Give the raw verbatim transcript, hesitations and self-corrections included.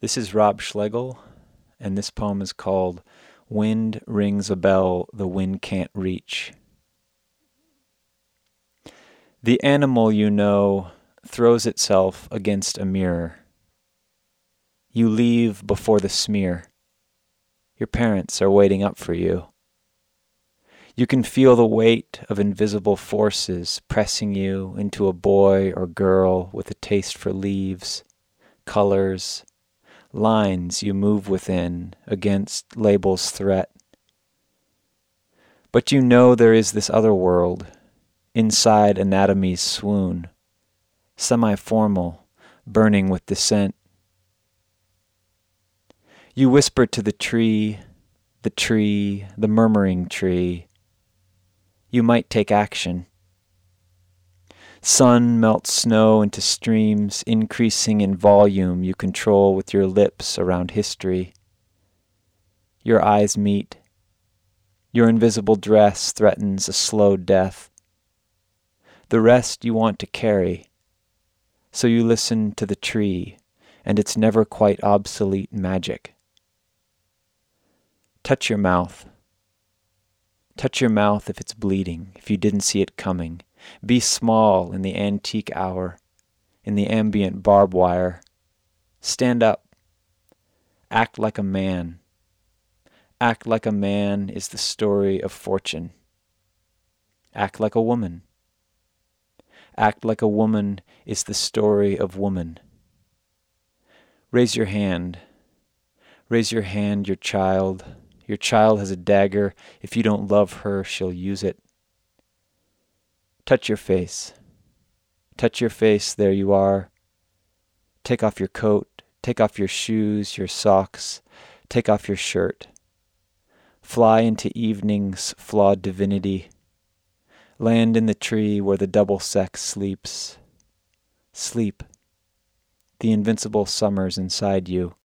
This is Rob Schlegel, and this poem is called Wind Rings a Bell the Wind Can't Reach. The animal you know throws itself against a mirror. You leave before the smear. Your parents are waiting up for you. You can feel the weight of invisible forces pressing you into a boy or girl with a taste for leaves, colors, lines you move within against label's threat. But you know there is this other world, inside anatomy's swoon, semi-formal, burning with dissent. You whisper to the tree, the tree, the murmuring tree. You might take action. Sun melts snow into streams, increasing in volume you control with your lips around history. Your eyes meet. Your invisible dress threatens a slow death. The rest you want to carry, so you listen to the tree and its never quite obsolete magic. Touch your mouth. Touch your mouth if it's bleeding, if you didn't see it coming. Be small in the antique hour, in the ambient barbed wire. Stand up. Act like a man. Act like a man is the story of fortune. Act like a woman. Act like a woman is the story of woman. Raise your hand. Raise your hand, your child. Your child has a dagger. If you don't love her, she'll use it. Touch your face. Touch your face, there you are. Take off your coat. Take off your shoes, your socks. Take off your shirt. Fly into evening's flawed divinity. Land in the tree where the double sex sleeps. Sleep. The invincible summer's inside you.